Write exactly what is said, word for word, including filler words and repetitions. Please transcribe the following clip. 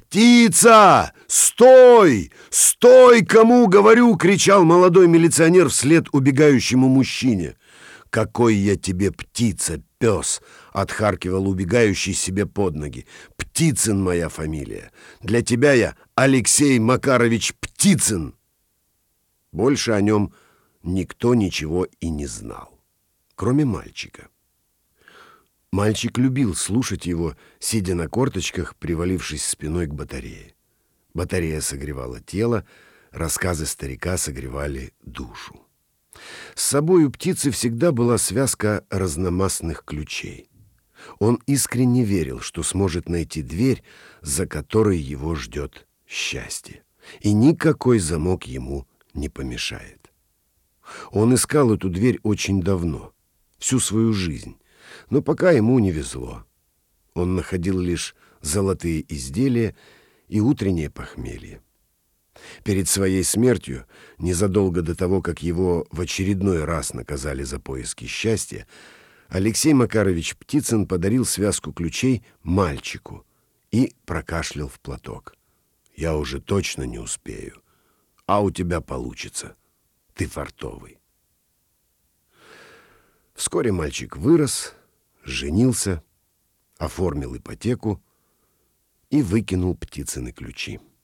«Птица! Стой! Стой! Кому говорю!» — кричал молодой милиционер вслед убегающему мужчине. «Какой я тебе птица, пес!» — отхаркивал убегающий себе под ноги. «Птицын моя фамилия. Для тебя я Алексей Макарович Птицын!» Больше о нем никто ничего и не знал, кроме мальчика. Мальчик любил слушать его, сидя на корточках, привалившись спиной к батарее. Батарея согревала тело, рассказы старика согревали душу. С собой у птицы всегда была связка разномастных ключей. Он искренне верил, что сможет найти дверь, за которой его ждет счастье, и никакой замок ему не помешает. Он искал эту дверь очень давно, всю свою жизнь, но пока ему не везло. Он находил лишь золотые изделия и утреннее похмелье. Перед своей смертью, незадолго до того, как его в очередной раз наказали за поиски счастья, Алексей Макарович Птицын подарил связку ключей мальчику и прокашлял в платок. «Я уже точно не успею, а у тебя получится. Ты фартовый». Вскоре мальчик вырос, женился, оформил ипотеку и выкинул Птицыны ключи.